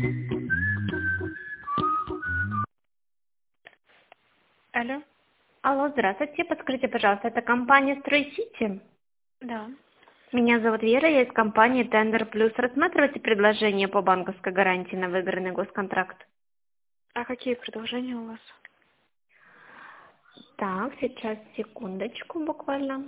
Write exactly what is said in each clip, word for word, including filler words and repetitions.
Алло, Алло, здравствуйте. Подскажите, пожалуйста, это компания «Стройсити»? да. Меня зовут Вера, я из компании «Тендер Плюс». Рассматриваете предложение по банковской гарантии на выигранный госконтракт? А какие предложения у вас? Так, сейчас, секундочку буквально.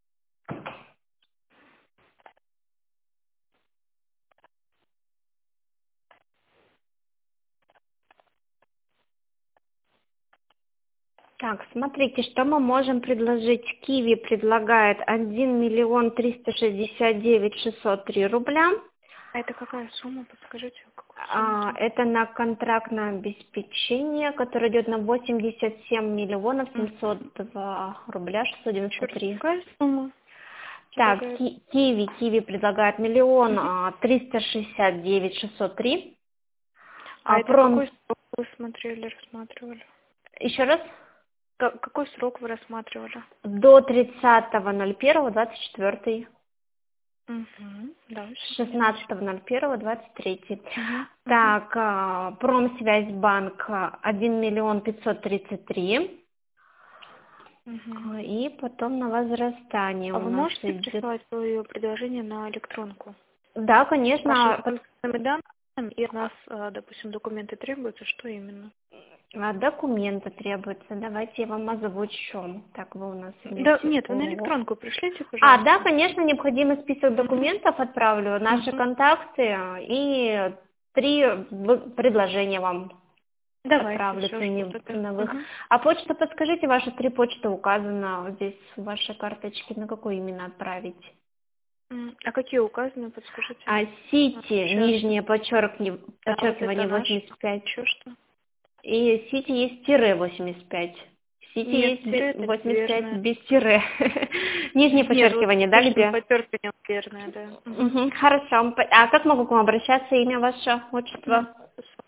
Так, смотрите, что мы можем предложить. Киви предлагает один миллион триста шестьдесят девять шестьсот три рубля. А это какая сумма? Подскажите, какую А, сумму? это на контрактное обеспечение, которое идет на восемьдесят семь миллионов семьсот два рубля шестьсот Еще девяносто раз, три. какая сумма Так, предлагает? Ки- Киви, Киви предлагает миллион Мгм. а, триста шестьдесят девять шестьсот три. А А это пром, какой срок вы смотрели, рассматривали? еще раз, Ка- какой срок вы рассматривали? до тридцатого ноль первого двадцать четвёртый. Угу. Дальше, смотрите. шестнадцатого ноль первого двадцать третий. Угу. Угу. Так, а, Промсвязьбанк а, один миллион пятьсот тридцать три. Угу. А, И потом на возрастание А у вы нас можете идет. прислать свое предложение на электронку? Да, С вашими конечно, под- контактными данными, и от нас, а, допустим, документы требуются, что именно? а, документы требуются. Давайте я вам озвучу. Так, вы у нас Да, идете нет, вы на по... электронку пришлите, А, да, пожалуйста. конечно, необходимый список Угу. документов отправлю, наши Угу. контакты и три в- предложения вам Давайте, отправлю все, жду цени- тогда. ценовых. Мгм. А почту подскажите, ваши три почты указано вот здесь в вашей карточке, на какую именно отправить? М, А какие указаны, подскажите? А А, Сити, Сейчас. нижнее подчеркни- Да, вот это подчеркивание наш. восемьдесят пять. Еще что? И Сити есть тире восемьдесят пять. Сити Нет, есть тире бе- это восемьдесят пять неверное. без тире. Нижнее Нет, вот подчеркивание, да, нижнее где? подчеркивание верное, да. Угу. Мгм, хорошо. А как могу к вам обращаться? Имя ваше, Ну, отчество?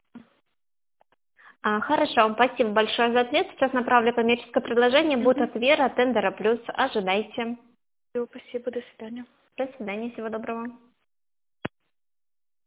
А, хорошо, спасибо большое за ответ. Сейчас направлю коммерческое предложение. Будет угу. от Вера, Тендера Плюс. Ожидайте. Спасибо, до свидания. До свидания, всего доброго.